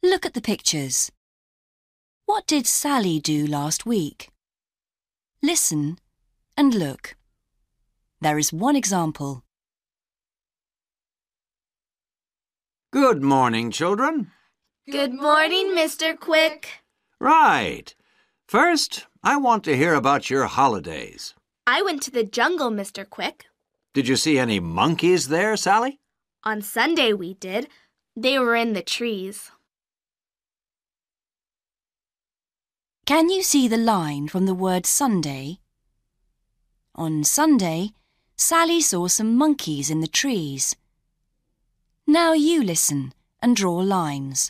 Look at the pictures. What did Sally do last week? Listen and look. There is one example. Good morning, children. Good morning, Mr. Quick. Right. First, I want to hear about your holidays. I went to the jungle, Mr. Quick. Did you see any monkeys there, Sally? On Sunday we did. They were in the trees. Can you see the line from the word Sunday? On Sunday, Sally saw some monkeys in the trees. Now you listen and draw lines.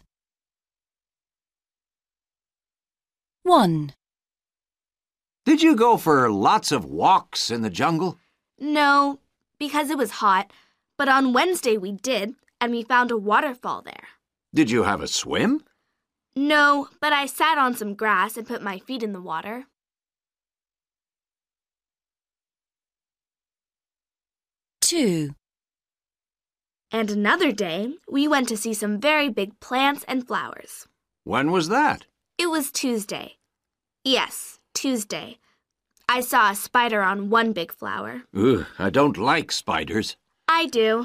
1. Did you go for lots of walks in the jungle? No, because it was hot. But on Wednesday we did, and we found a waterfall there. Did you have a swim? No, but I sat on some grass and put my feet in the water. 2. And another day, we went to see some very big plants and flowers. When was that? It was Tuesday. Yes, Tuesday. I saw a spider on one big flower. Ugh, I don't like spiders. I do.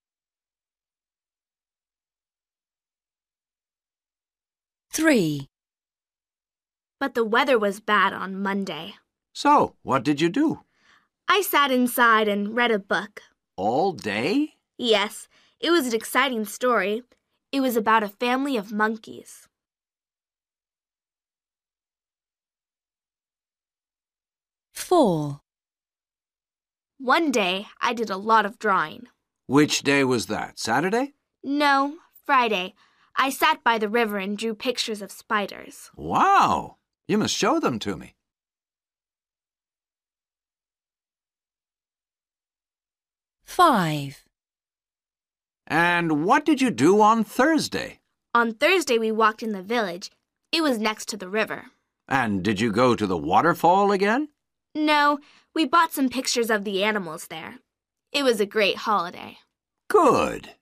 3. But the weather was bad on Monday. So, what did you do? I sat inside and read a book. All day? Yes, it was an exciting story. It was about a family of monkeys. 4. One day, I did a lot of drawing. Which day was that? Saturday? No, Friday. I sat by the river and drew pictures of spiders. Wow! You must show them to me. 5. And what did you do on Thursday? On Thursday, we walked in the village. It was next to the river. And did you go to the waterfall again? No, we bought some pictures of the animals there. It was a great holiday. Good.